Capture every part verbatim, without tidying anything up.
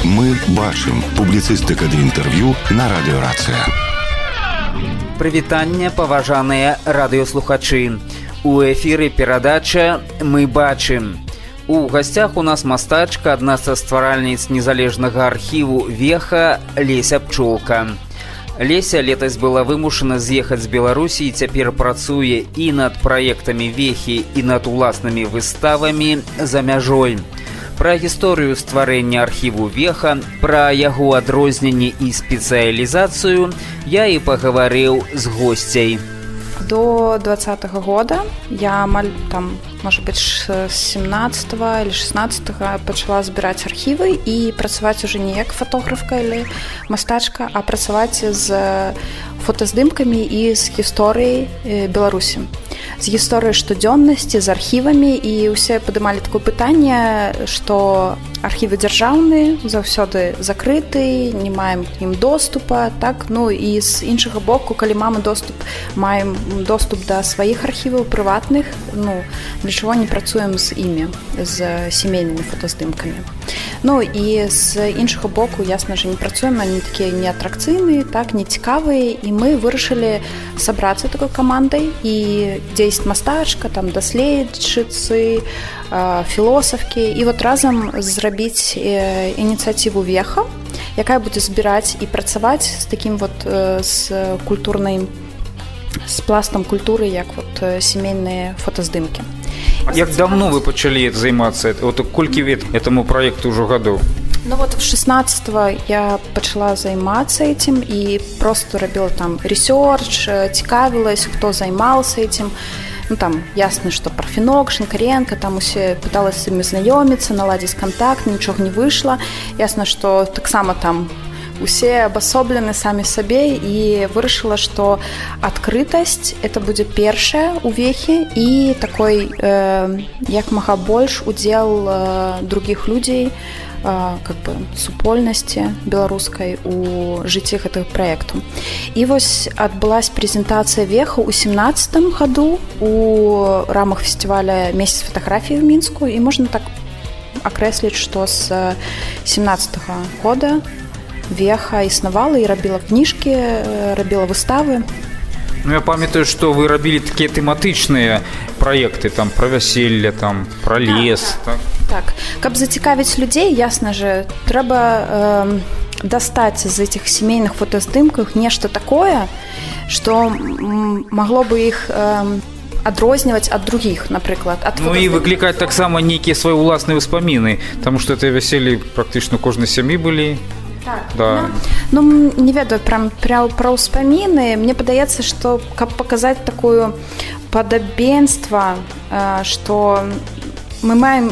Мы бачым. Публіцыстыка ды інтэрв'ю на радыёрацыя. Прывітанне, паважаныя радыёслухачы. У эфіры перадача «Мы бачым». У гасцях у нас мастачка, адна са стваральніц незалежнага архіву «Веха» Леся Пчолка. Леся летась была вымушана з'ехаць з Беларусі і цяпер працуе і над праектамі «Вехі», і над уласнымі выставамі за мяжой. Пра гісторыю стварэння архіву «Веха», пра яго адрозненні і спецыялізацыю я і пагаварыў з госцяй. До двадцатого года я, там, может быть, с семнадцатого или шестнадцатого пачала збіраць архівы і працаваць уже не як фотографка или мастачка, а працаваць з фотаздымкамі і з гісторыяй Беларусі. З гісторыяй штодзённасці, з архівамі, і ўсе падымалі такое пытанне, што архівы дзяржаўныя, заўсёды закрыты, не маем к ім доступа, так? Ну і з іншага боку, калі маем доступ, маем доступ да сваіх архіваў прыватных, ну, для чаго не працуем з імі, з сямейнымі фотаздымкамі. Ну і з іншага боку, ясна ж, не працуем, они такія не атракцыйныя, так, не цікавыя, і мы вырашылі сабрацца такой камандай, і дзе ёсць мастачка, там даследчыцы, філосафкі, і вот разам зрабіць ініцыятыву «Веха», якая будзе збіраць і працаваць з такім вот з культурнай, з пластам культуры, як вот сямейныя фотаздымкі. Як давно вы пачалі займацца? Вот колькі лет этому проекту ўжо гадоў? Ну вот в шестнадцатого я пачала займацца этим и просто рабіла там ресерч, цікавілась, хто займаўся этим. Ну там ясно, что Парфенок, Шинкаренко, там усе пыталась с імі знаёміцца, наладзіць контакт, нічога не выйшла. Ясно, что таксама там усе абасоблены самі сабе, і вырашыла, што адкрытасць это будзе першае ў Вехе і такой э, як мага больш удзел э, другіх людзей, э, как бы супольнасці беларускай у жыцці гэтага праекту. І вось адбылась прэзентацыя «Веха» ў семнадцатым году у рамах фестываля «Месяц фотаграфіі» в Мінску, і можна так акрэсліць, што з семнадцатого года «Веха» існавала і рабіла кніжкі, рабіла выставы. Ну, я памятаю, што вы рабілі такія тэматычныя праекты, там, пра вяселле, там, пра лес. Так, так. так. Каб зацікавіць людзей, ясна же, трэба э, дастаць з этих сямейных фотаздымках нешта такое, што магло бы іх э, адрозніваць ад другіх, напрыклад. Ад ну і выклікаць таксама нейкія свае ўласныя ўспаміны, таму што это вяселле практычна кожнай сям'і былі. Так, да. Ну, ну, не ведаю прям, прям про ўспаміны. Мне падаецца, што каб паказаць такое падабенства, што мы маем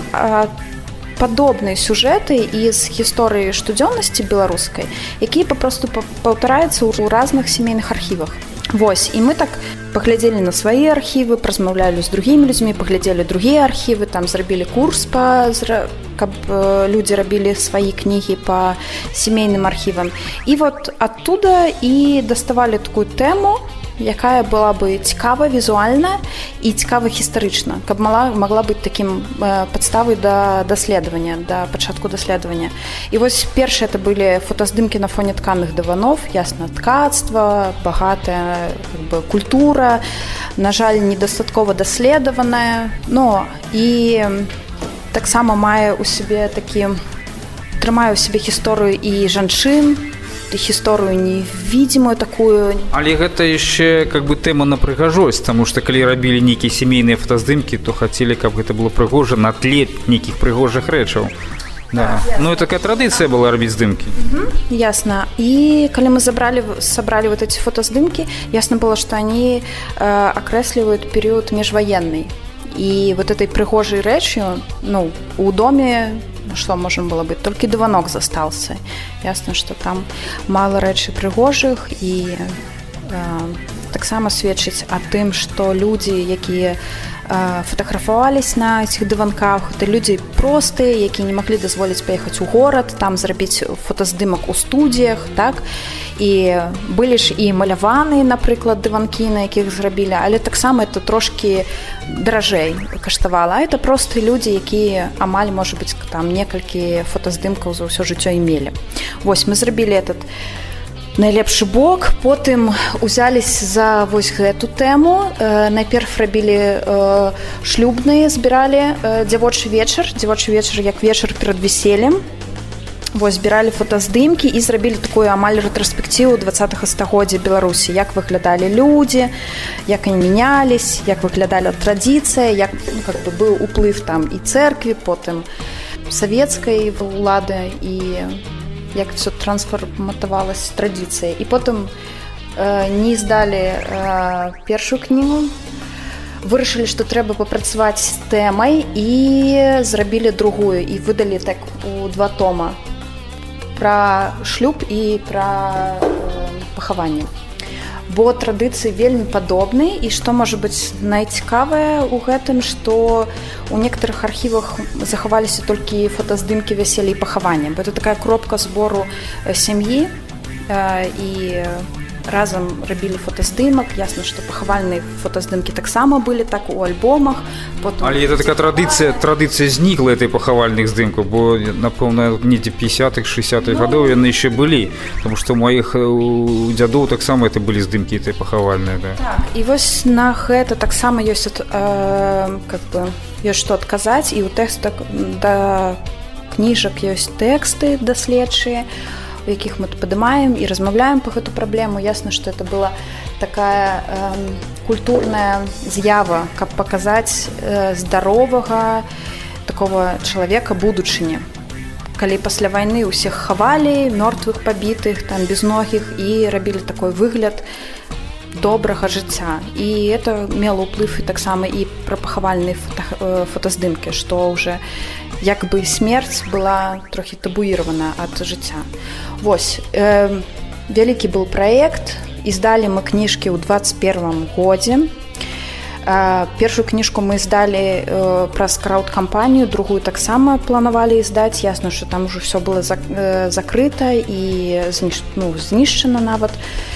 падобныя сюжэты і з гісторыі штодзённасці беларускай, якія папросту паўтараюцца ў разных сямейных архівах. Вось, і мы так паглядзелі на свае архівы, празмаўлялі з другімі людзьмі, паглядзелі другія архівы, там зрабілі курс па, каб людзі рабілі свае кнігі па сямейным архівам. І вот адтуда і даставалі такую тэму, якая была бы цікава візуальна і цікава гістарычна, каб мала, магла быць такім э, падставай да даследавання, да пачатку даследавання. І вось першыя это былі фотаздымкі на фоне тканых дываноў, ясна, ткацтва, багатая как бы, культура, на жаль, недастаткова даследаваная, но і таксама мае ў сябе такі, трымае ў сябе гісторыю і жанчын, гісторыю невідзімую такую. Але гэта яшчэ как бы тэма на прыгажосць, таму што калі рабілі нейкія сямейныя фотаздымкі, то хацелі, каб гэта было прыгожа на тле нейкіх прыгожых рэчаў. Да. Ну і такая традыцыя была рабіць здымкі. Угу, ясна. І калі мы забрали, сабралі вот эти фотаздымкі, ясна было, што они э, акрэсліваюць перыяд міжваенны. І вот этой прыгожай рэчью, ну, у доме что можем было быть, только дыванок застался. Ясно, что там мало рэчы прыгожых, и э, таксама сведчыць о тым, што людзі, якія фотаграфавались на этих дыванках, это людзі простыя, якія не маглі дазволіць паехаць у горад, там зрабіць фотаздымак у студіях, так? І былі ж і маляваныя, напрыклад, дыванкі, на якіх зрабілі, але таксама это трошкі даражэй каштавала. А это простыя людзі, якія амаль, можа быць, там некалькі фотаздымкаў за ўсё жыццё имелі. Вось, мы зрабілі этот найлепшы бок, потым узялись за вось гэту тэму. Э, найперш рабілі э, шлюбныя, збіралі э, дзявочы вечар, дзявочы вечар як вечар перад весельем. Вось, збіралі фотаздымкі і зрабілі такую амаль рэтраспектыву двадцатага стагоддзя Беларусі, як выглядалі людзі, як они мянялись, як выглядала традыцыя, як, ну, как бы быў уплыв там і цэркві, потым савецкай улады і як все трансформатавалася традыцыя. І потым э, не здалі э, першую кнігу, вырашылі, што трэба папрацаваць з тэмай і зрабілі другую і выдалі так у два тома пра шлюб і пра э, пахаванне. Бо традыцыі вельмі падобныя, і што можа быць найцікавае ў гэтым, што у некаторых архівах захаваліся толькі фотаздымкі вяселля і пахавання, бо это такая кропка збору сям'і, э, і разам рабілі фотаздымак. Ясна, што пахавальныя фотаздымкі таксама былі так у альбомах. Потом... Але это такая традыцыя, традыцыя знікла этой пахавальных здымкаў, бо, напэўна, недзе пятидесятых, шестидесятых ну... гадоў яны яшчэ былі, тому што у маіх у дзядоў таксама это былі здымкі этой пахавальныя. Да. Так, і вось на гэта таксама ёсць, э, как бы, ёсць што адказаць, і ў тэкстах да кніжак ёсць тэксты даследчыя, у якіх мы падымаем і размаўляем па гэту праблему. Ясна, што это была такая э, культурная з'ява, каб паказаць э, здаровага такого чалавека будучыні. Калі пасля вайны ўсіх хавалі, мёртвых, пабітых, там безногіх, і рабілі такой выгляд добрага жыцця. І это мела ўплыв і таксама і пра пахавальныя фото, фотаздымкі, што ўжо як бы смерць была трохі табуіравана ад жыцця. Вось, э, вялікі быў праект, і здалі мы кніжкі ў двадцать первом годзе. Э, першую кніжку мы здалі э, праз крауд-кампанію, другую таксама планавалі здаць. Ясна, што там ужо ўсё было зак, э, закрыта і зніш, ну, знішчана нават.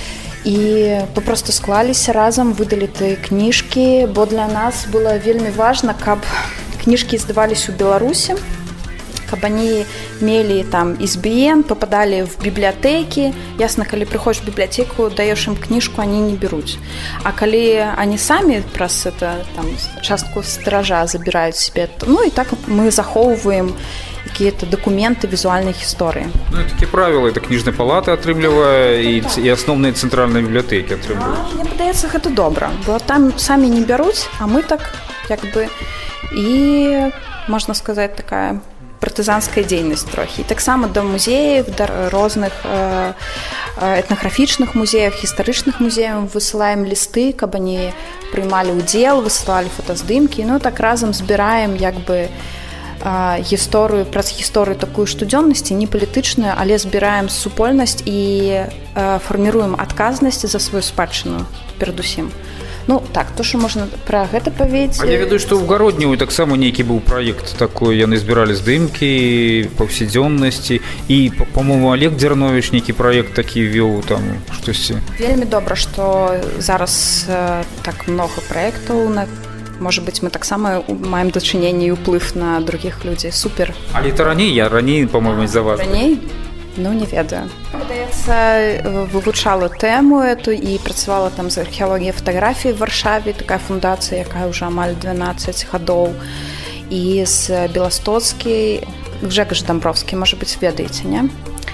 І папросту склаліся разам, выдалі тыя кніжкі, бо для нас было вельмі важна, каб кніжкі здавались у Беларусі, каб они мелі там эс бэ эн, попадали в библиотеки. Ясно, калі приходишь в библиотеку, даешь им книжку, они не берут. А калі они сами праз это там частку стража забирают себе, ну и так мы захоўваем какие-то документы визуальной истории. Ну, это такие правила, это книжная палата атрымлівае и, и основные центральные библиотеки атрымліваюць. Мне падаецца, гэта добра, бо там сами не берут, а мы так як бы і, можна сказаць, такая партызанская дзейнасць трохі. І таксама да музеяў, да розных э, этнаграфічных музеяў, гістарычных музеяў высылаем лісты, каб они прымалі ўдзел, высылалі фотаздымкі. Ну, так разам збіраем як бы э, гісторыю, праз гісторыю такую штодзённасці, не палітычную, але збіраем супольнасць і э, фарміруем адказнасць за сваю спадчыну перадусім. Ну, так, то, што можна пра гэта паведзіць. А я ведаю, што ў Гародніву таксама нейкі быў праект такой, яны збіралі здымкі, паўсядзённасці, і, па-моему, Олег Дзярновіч нейкі праект такі вёў там штосьці. Вельмі добра, што зараз э, так много праектаў, на... можа быць, мы таксама маем дачыненне і ўплыв на другіх людзей. Супер. Але это раней, я раней, па-моему, за вас. Раней? Ну, не ведаю. Падаецца, вывучала тэму эту і працавала там з археалогіяй фатаграфіі в Варшаве, такая фундацыя, якая ўжо амаль дванаццаць гадоў, і з Беластоцкай, Гжэгач Дамбровскі, можа быць, ведаеце, не?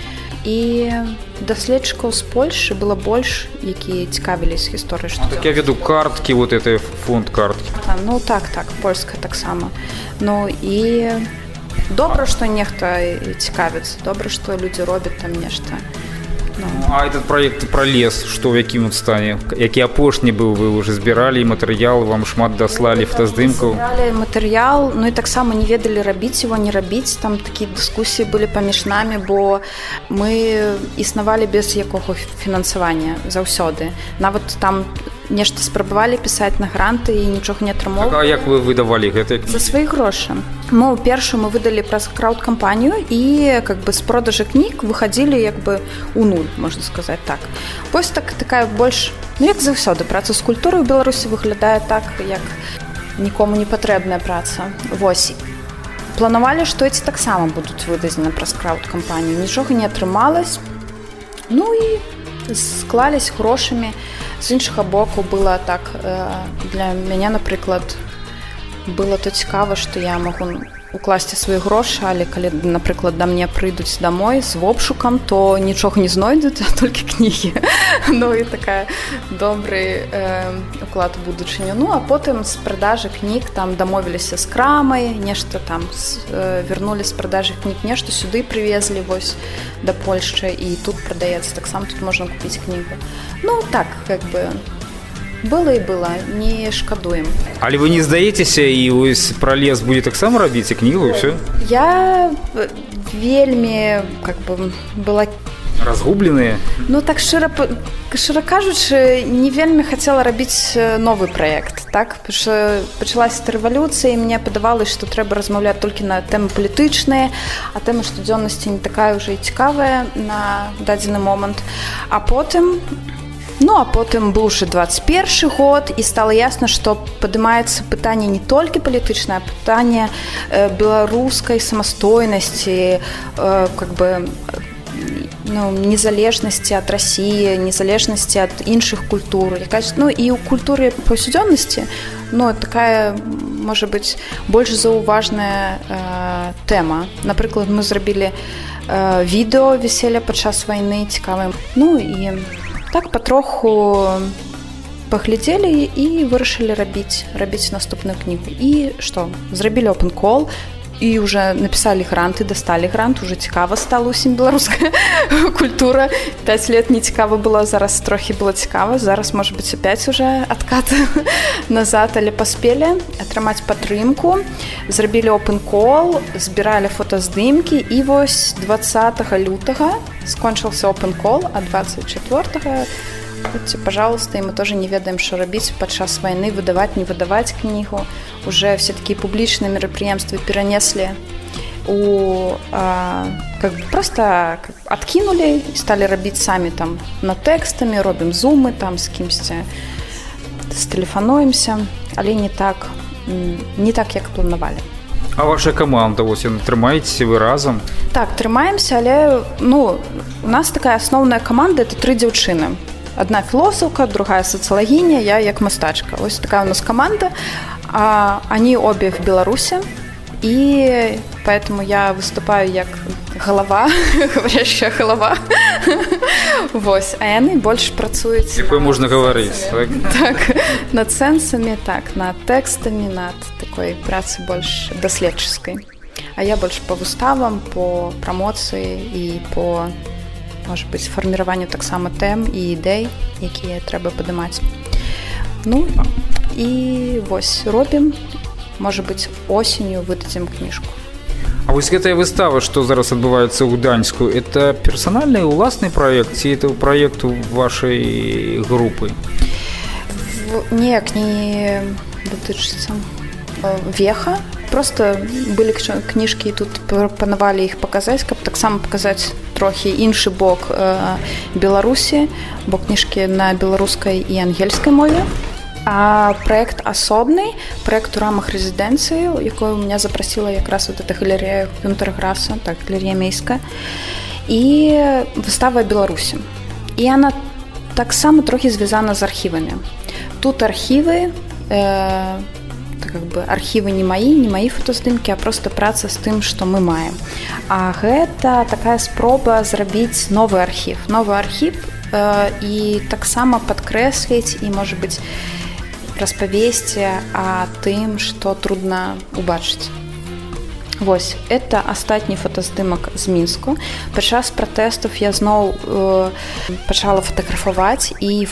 І даследчыкаў з Польшы было больш, якія цікавіліся гісторыяй. А, так я веду карткі, вот это фонд карткі. А, ну, так, так, польская таксама. Ну, і... Добра, што нехта цікавіцца, добра, што людзі робяць там нешта. Ну. А этот проект пра лес, што ў якім стане? Які апошні быў, вы ўжо збіралі матэрыял, вам шмат даслалі фотаздымкаў? Збіралі матэрыял, ну і таксама не ведалі, рабіць его, не рабіць. Там такія дыскусіі былі паміж намі, бо мы існавалі без якога фінансавання заўсёды. Нават там нешта спрабавалі пісаць на гранты і нічога не атрымоўвалі. Так, а як вы выдавалі гэтыя кнігі? За свае грошы. Мы першую мы выдалі праз крауд-кампанію і как бы з продажы кніг выхадзілі як бы у нуль, можна сказаць так. Вось так такая больш, ну як заўсёды, праца з культурай у Беларусі выглядае так, як нікому не патрэбная праца. Вось. Планавалі, што эти таксама будуць выдадзены праз крауд-кампанію. Нічога не атрымалось. Ну і склались грошамі. З іншага боку было так, для мяне, напрыклад, было то цікава, што я магу укласці свае грошы, але калі, напрыклад, да мне прыйдуць домой з обшукам, то нічога не знойдуць, а толькі кнігі. Ну і такая добры э, уклад у будучыню. Ну, а потым з продажы кніг там дамовіліся з крамай, нешта там з, э, вернулі з продажы кніг, нешта сюды прывезлі вось да Польшчы, і тут прадаецца, таксама тут можна купіць кнігу. Ну, так, как бы... Было і было, не шкадуем. Але вы не здаецеся, і вось пра лес будзе таксама рабіць і кнігу, і ўсё? Я вельмі, как бы, была... Разгубленыя? Ну, так шчыра, шчыра кажучы, не вельмі хацела рабіць новы праект, так? Пачалася рэвалюцыя, і мне падавалася, што трэба размаўляць толькі на тэмы палітычныя, а тэма штодзённасці не такая ўжо і цікавая на дадзены момант. А потым... Ну, а потым быў уже двадцать першы год, і стала ясна, што падымаецца пытанне не толькі палітычнае, а пытанне э, беларускай самастойнасці, э, как бы, ну, незалежнасці ад Расіі, незалежнасці ад іншых культур. Якась, ну, і ў культуры паўсядзённасці, ну, такая, можа быць, больш заўважная э, тэма. Напрыклад, мы зрабілі э, відэо весселля падчас вайны цікавым. Ну, і... Так патроху паглядзелі і вырашылі рабіць, рабіць наступную кнігу. І што? Зрабілі open call і уже напісалі грант і дасталі грант. Уже цікава стала ўсім беларуская культура. Пяць лет не цікава было, зараз трохі было цікава. Зараз, можа быць, опять уже адкат назад, але паспелі атрымаць падтрымку. Зрабілі open call, збіралі фотаздымкі, і вось двадцатага лютага скончился open call, а двадцать четвёртого, будьте, пожалуйста, и мы тоже не ведаем, что рабіць падчас войны, выдавать, не выдавать книгу. Уже все такие публичные мероприятия перенесли у, а, как бы просто как, откинули и стали рабіць сами там над текстами, робим зумы там с кимсь, стелефонуемся, але не так, не так, як планавалі. А ваша каманда, ось, трымаецеся вы разам? Так, трымаемся, але, ну, у нас такая асноўная каманда, это тры дзяўчыны. Одна філософка, другая социологиня, я як мастачка. Ось такая у нас команда. А, они обе в Беларуси, и поэтому я выступаю як голова, говорящая голова. Вось, а яны больш працуюць. Якой можна гаварыць, так? Так, над сэнсамі, так, над тэкстамі, над такой працай больш даследчыцкай. А я больш по выставам, по прамоцыі і по, можа быць, фарміраванню таксама тэм і ідэй, якія трэба падымаць. Ну, і вось, робім, можа быць, осенню выдадзім кніжку. А вось гэтая выстава, што зараз адбываецца ў Гданьску, это персанальны уласны праект ці это праект вашай групы? Неяк не датычыцца веха. Просто былі кніжкі, і тут планавалі іх паказаць, каб таксама паказаць трохі іншы бок Беларусі, бок кніжкі на беларускай і ангельскай мове. А проект асобны, проект у рамах рэзідэнцыі, якую меня запросила якраз вот эта галерея Гюнтера-Граса, так, галерея Мейская, і выстава Беларусі. І она таксама трохі звязана з архівамі. Тут архівы, э, как бы архівы не маі, не маі фотаздымкі, а просто праца з тым, што мы маем. А гэта такая спроба зрабіць новы архів. Новы архів э, і таксама падкрэсліць і, можа быць, распавесці о тым, што трудна убачыць. Вось, это астатні фотаздымак з Мінску. Падчас пратэстаў я зноў э, пачала фотаграфаваць і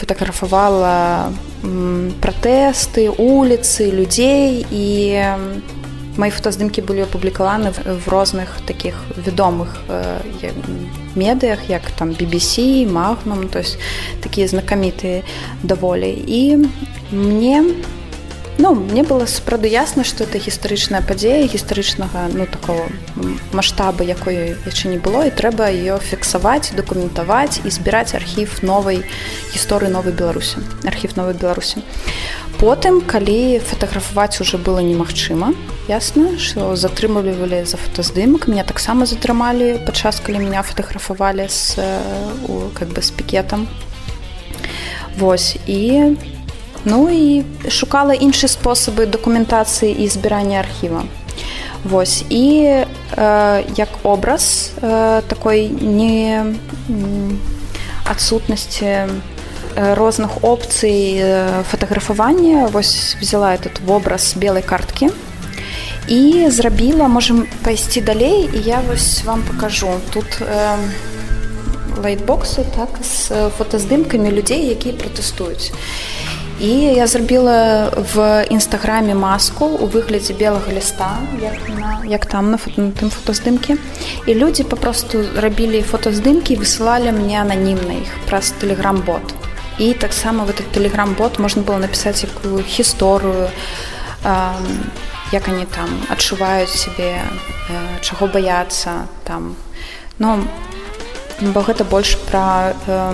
фотаграфавала м, пратэсты, уліцы, людзей, і мои фотоздымкі былі апублікаваны в розных таких вядомых медыях, як там би би сі, Magnum, то есть такія знакамітыя даволі. І мне Ну, мне было сапраўды ясна, што это гістарычная падзея, гістарычнага, ну, такого маштаба, якой яшчэ не было, і трэба ее фіксаваць, дакументаваць і збіраць архіў новай гісторыі новай Беларусі, архіў новай Беларусі. Потым, калі фатаграфаваць уже было немагчыма, ясна, што затрымлівалі за фотаздымак, мяне таксама затрымалі падчас, калі мяне фатаграфавалі з, как бы, з пікетам. Вось, і Ну і шукала іншыя спосабы дакументацыі і збірання архіва. Вось. І э, як образ э, такой не адсутнасці э, розных опцый э, фатаграфавання, вось взяла этот вобраз белай карткі і зрабіла, можам пайсці далей, і я вось вам пакажу. Тут э, лайтбоксы, так, з фотаздымкамі людзей, якія пратэстуюць. І я зрабіла в інстаграме маску у выглядзе белага ліста, як, на, як там на, фото, на тым фотаздымке. І людзі папросту рабілі фотаздымкі і высылалі мне ананімна іх праз тэлеграм-бот. І таксама в этот тэлеграм-бот можна было напісаць якую гісторыю, э, як они там адчуваюць сябе, э, чаго баяцца там. Ну, бо гэта больш пра, э,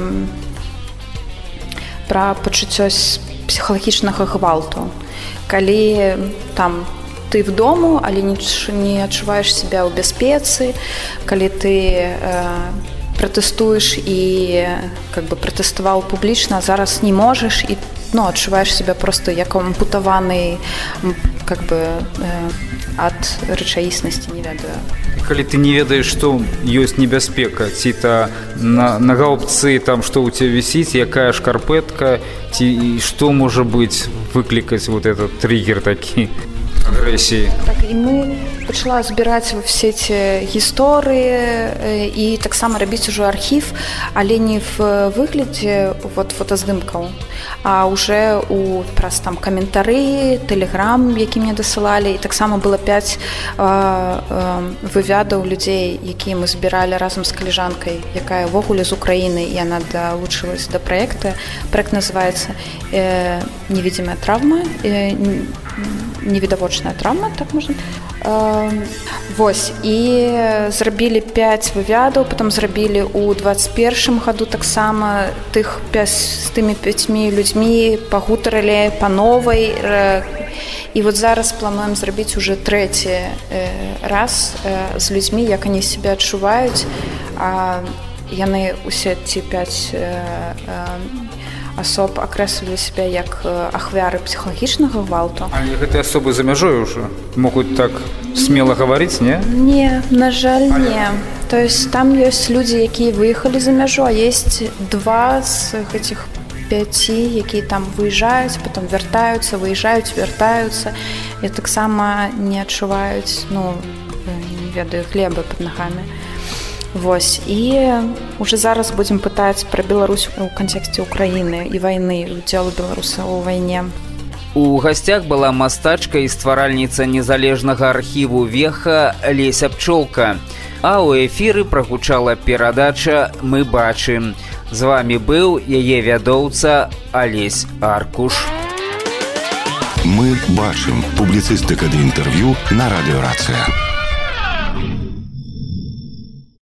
пра пачуццё псіхалагічнага гвалту. Калі там ты в дому, але не адчуваеш себя ў бяспецы, калі ты э, пратэстуеш і как бы пратэставаў публічна, зараз не можаш і ну, адчуваеш себя просто як ампутаваны как бы э, ад рэчаіснасці, не ведаю. Калі ты не ведаеш, што ёсць небяспека, ці то на, на гаубцы там што ў цябе вісіць, якая шкарпэтка, ці што можа быць выклікаць вот этот триггер такі агрэсіі. Так, і мы пачала збіраць во все эти гісторыі і таксама рабіць ужо архіў, але не в выглядзе вот фотаздымкаў, а уже у праз там каментары, тэлеграм, які мне дасылалі, і таксама было пяць э, э, вывядаў людзей, якія мы збіралі разам з каліжанкай, якая ўвогуле з Украіны, і яна далучылась да праекта. Праект называецца э, «Невидимая травма», э, невідавочная траўма, так можна. Э, вось, і зрабілі пяць вывядаў, потом зрабілі ў двадцать першым году таксама тых пяць, з тымі пяцьмі людзьмі пагутарылі па новай. Э, і вот зараз плануем зрабіць уже трэці э, раз э, з людзьмі, як они себя адчуваюць. А яны усе ці пяць э, э, асоб акрэслівалі себя як ахвяры псіхалагічнага гвалту. Але гэтыя асобы за мяжой ўжо могуць так смела гаварыць, не? Не, на жаль, не. То есть там ёсць людзі, якія выехалі за мяжу, а есть два з гэтых пяці, якія там выязджаюць, потом вяртаюцца, выязджаюць, вяртаюцца і таксама не адчуваюць, ну, не ведаю, хлеба пад нагамі. Вось, і уже зараз будзем пытаць пра Беларусь у кантэксце Украіны і вайны, удзелу беларусаў у вайне. У гасцях была мастачка і стваральніца незалежнага архіву Веха Леся Пчолка, а ў эфіры прагучала перадача «Мы бачым». З вамі быў яе вядоўца Алесь Аркуш. Мы бачым. Публіцыстыка ды інтэрв'ю на радыёрацыя.